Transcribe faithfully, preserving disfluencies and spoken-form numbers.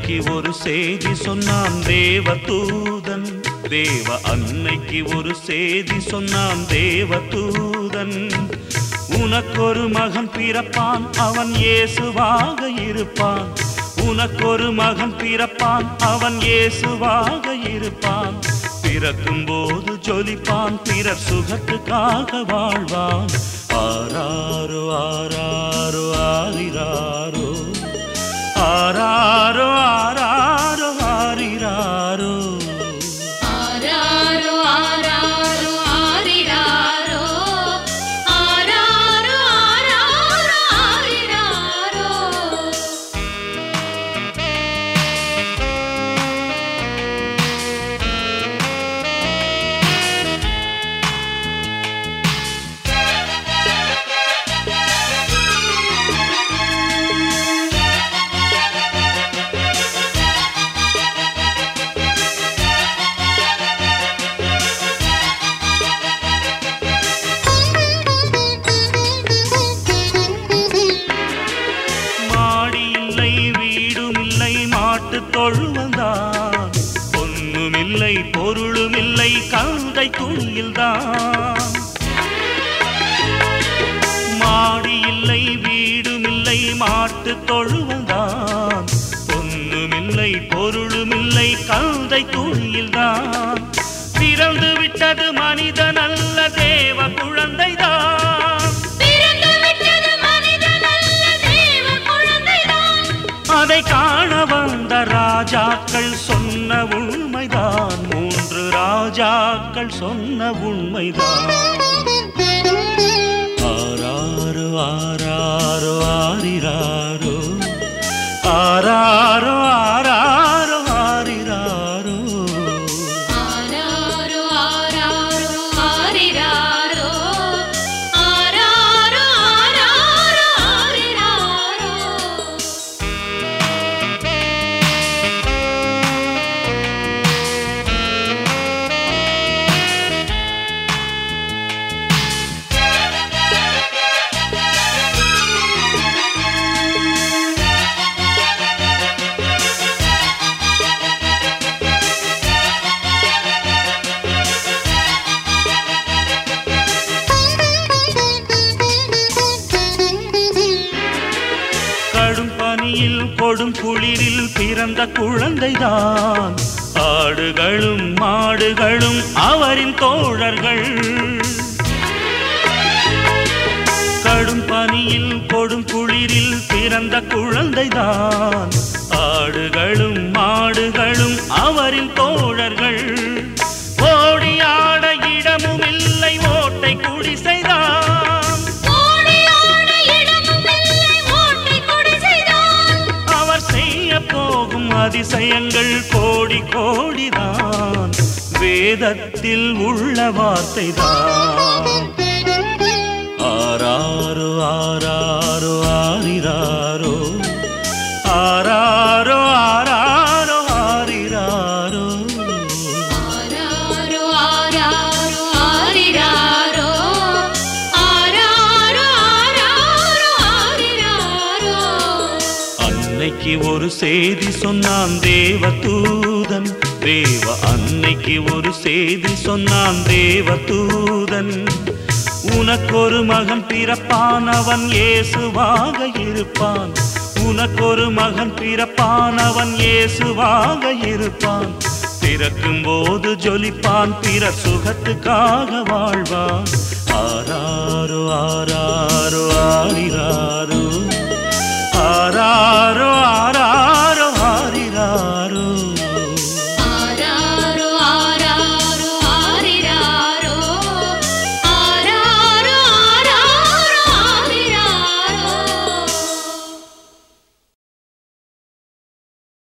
அன்னைக்கு ஒரு செய்தி சொன்னான் தேவதூதன், தேவ அன்னைக்கு ஒரு செய்தி சொன்னான் தேவதூதன். உனக்கொரு மகன் பிறப்பான், அவன் இயேசுவாக இருப்பான். உனக்கொரு மகன் பிறப்பான், அவன் இயேசுவாக இருப்பான். பிறக்கும் போது ஜொலிப்பான், பிறர் சுகத்துக்காக வாழ்வான். ஆராரோ ஆராரோ ஆரிராரோ, ஆராரோ ஆராரோ ஆரிராரோ, ஆராரோ ஆராரோ ஆரிராரோ, ஆராரோ ஆராரோ ஆரிராரோ. தொழுவந்தான் பொன்னுமில்லை பொருளுமில்லை கந்தை துணியில்தான். மாடி இல்லை வீடுமில்லை மாட்டு தொழுவந்தான், பொன்னுமில்லை பொருளுமில்லை கந்தை துணியில்தான். பிறந்து விட்டது மனிதன் அல்ல தேவ குழந்தைதான். அதை காண வந்த ராஜாக்கள் சொன்ன உண்மைதான், மூன்று ராஜாக்கள் சொன்ன உண்மைதான். ஆராரோ ஆராரோ ஆரிராரோ, ஆராரோ ஆராரோ ஆரிராரோ, ஆராரோ ஆராரோ ஆரிராரோ, ஆராரோ ஆராரோ ஆரிராரோ. கடும் பனியில் கொடும் குளிரில் பிறந்த குழந்தைதான், ஆடுகளும் மாடுகளும் அவரின் தோழர்கள். கடும் பனியில் கொடும் குளிரில் பிறந்த குழந்தைதான், ஆடுகளும் மாடுகளும் அவரின் தோழர்கள். ஓடி ஆட இடமும் இல்லை ஓட்டை குடிசைதான், போகும் அதிசயங்கள் கோடி கோடிதான், வேதத்தில் உள்ள வார்த்தைதான். ஆராரோ ஆராரோ ஆரிராரோ, ஆராரோ ஆராரோ ஆரிராரோ, ஆராரோ ஆராரோ ஆரிராரோ, ஆராரோ ஆராரோ ஆரிராரோ. அன்னைக்கு ஒரு செய்தி சொன்னான் தேவதூதன், தேவ அன்னைக்கு ஒரு செய்தி சொன்னான் தேவதூதன். உனக்கொரு மகன் பிறப்பான், அவன் இயேசுவாக இருப்பான். உனக்கொரு மகன் பிறப்பான், அவன் இயேசுவாக இருப்பான். பிறக்கும் போது ஜொலிப்பான், பிறர் சுகத்துக்காக வாழ்வான். ஆராரோ ஆராரோ ஆரிராரோ, ஆராரோ ஆராரோ